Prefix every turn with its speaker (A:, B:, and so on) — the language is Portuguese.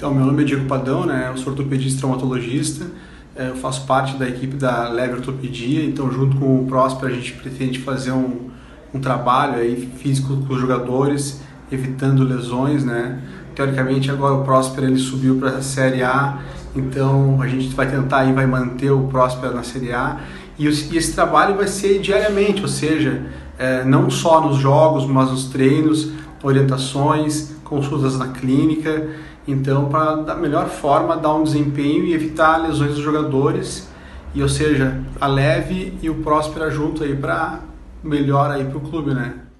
A: Então, meu nome é Diego Padão, né? Eu sou ortopedista e traumatologista. Eu faço parte da equipe da Leve Ortopedia, então junto com o Próspera a gente pretende fazer um trabalho aí físico com os jogadores, evitando lesões, né? Teoricamente agora o Próspera ele subiu para a Série A, então a gente vai tentar e vai manter o Próspera na Série A e esse trabalho vai ser diariamente, ou seja, não só nos jogos, mas nos treinos, orientações, consultas na clínica. Então, para da melhor forma dar um desempenho e evitar lesões dos jogadores, e ou seja, a Leve e o Próspera junto aí para melhor aí para o clube, né?